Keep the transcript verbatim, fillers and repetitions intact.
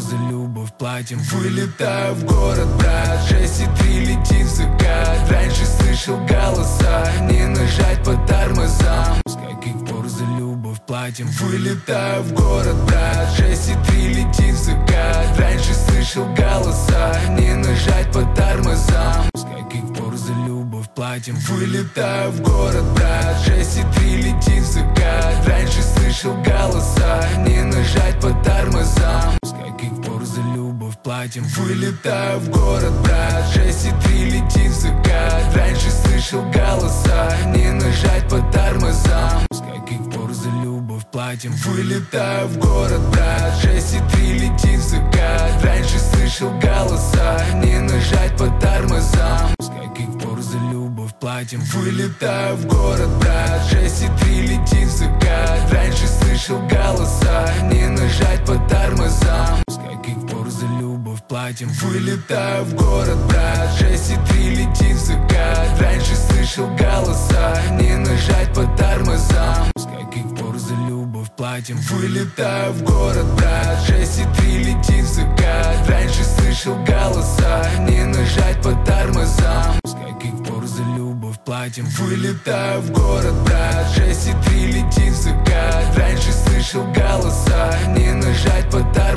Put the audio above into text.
за любовь платим. Вылетаю в город, брат, шесть и три летит в закат. Раньше слышал голоса, не нажать по тормозам. С каких пор за любовь платим? Вылетаю в город, брат, шесть и три летит в закат. Раньше слышал голоса, не нажать по тормозам. С каких пор за любовь платим? Вылетаю в город, брат, шесть и три летит в закат. Раньше слышал голоса, не нажать по тормозам. С каких пор за любовь платим? Вылетаю в город, брат, шесть и три летит в закат. Раньше слышал голоса, не нажать по тормозам. С каких пор за любовь платим? Вылетаю в город, брат, шесть и три летит в закат. Раньше слышал голоса, не нажать по тормозам. С каких пор за любовь платим? Вылетаю в город, брат, шесть и три летит в закат. Раньше слышал голоса, не нажать по тормозам. С каких пор за любовь платим? Вылетаю в город, брат, шесть и три летит в закат. Раньше слышал голоса, не нажать по тормозам. С каких пор за любовь платим? Вылетаю в город, брат, шесть и три летит в закат. Раньше слышал голоса, не нажать по тормозам. С каких пор за любовь платим? Вылетаю в город, брат, шесть и три летит в закат. Раньше слышал голоса, не нажать по тормозам.